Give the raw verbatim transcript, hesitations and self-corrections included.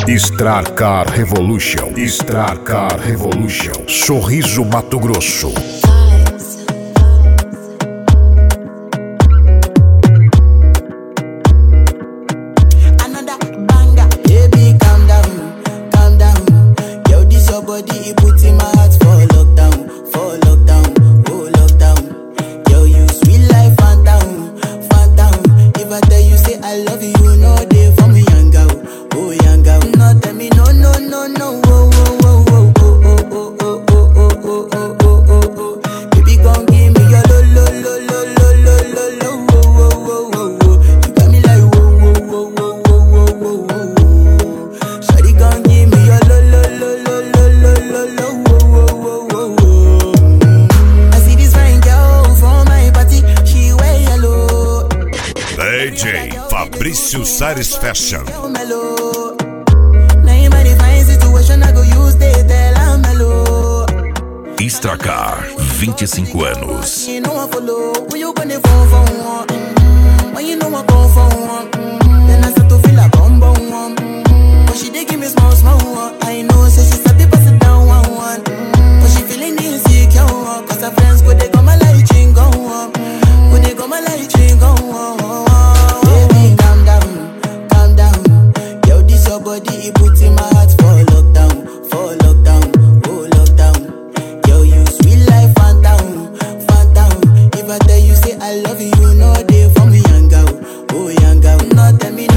Star Car Revolution. Star Car Revolution. Sorriso, Mato Grosso. Body, it puts in my heart for lockdown, for lockdown, oh lockdown. Girl, you sweet life, phantom, phantom. If I tell you say I love you, you know they for me, young girl, oh young girl. No tell me no, no, no, no, oh, oh, oh, oh, oh, oh, oh, oh, oh, oh, oh, oh, oh. Baby, gon' give me your lo, lo, lo, lo, lo, lo, lo, lo, oh, oh, oh, oh. You got me like whoa, whoa, whoa, whoa, whoa, whoa, whoa. Shawty gon' give me your lo, lo, lo, lo. D J Fabrício Sares Fashion. Star Car, vinte e cinco anos. Body, it puts in my heart for lockdown, for lockdown, oh lockdown. Girl, you sweet life, phantom, phantom. If I tell you say I love you, you know they for me, young girl, oh young girl. No tell me no.